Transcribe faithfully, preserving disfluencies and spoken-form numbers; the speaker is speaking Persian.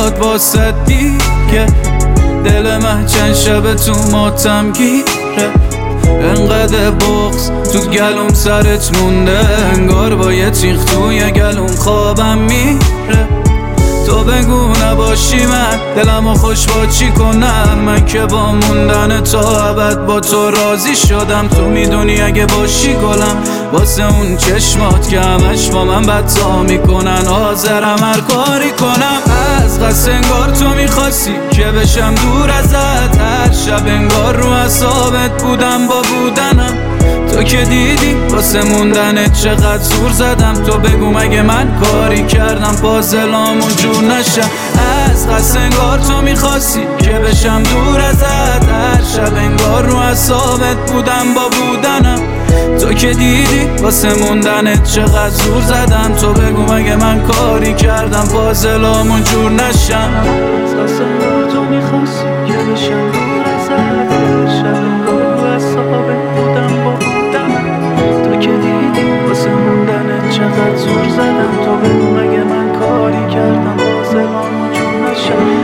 نمیاد واسه دیگه. دل من چند شب تو ماتم گیره، انقدر بغض تو گلوم سرت مونده، انگار با یه تیغ توی گلوم خوابم میره. تو بگو نباشی من دلمو خوش با چی کنم، من که با موندن تا ابد با تو راضی شدم. تو میدونی اگه باشی گلم، واسه اون چشمات که همش با من بدتا میکنن، حاضرم هر کاری کنم. از قصد انگار تو میخواستی که بشم دور ازت، هر شب انگار رو اعصابت بودم با بودنم. تو که دیدی واسه موندنت چقدر زور زدم، تو بگو مگه من کاری کردم پازلامون جور نشم. از قصد انگار تو میخواستی که بشم دور ازت، هر شب انگار رو اعصابت بودم با بودنم. تو که دیدی واسه موندنت چقدر زور زدم، تو بگو مگه من کاری کردم پازلامون جور نشم. از قصد انگار تو میخواستی که بشم دور ازت، هر شب انگار رو اعصابت بودم با بودنم. تو که دیدی واسه موندنت چقدر زور زدم، تو بگو مگه من کاری کردم پازلامون جور نشم.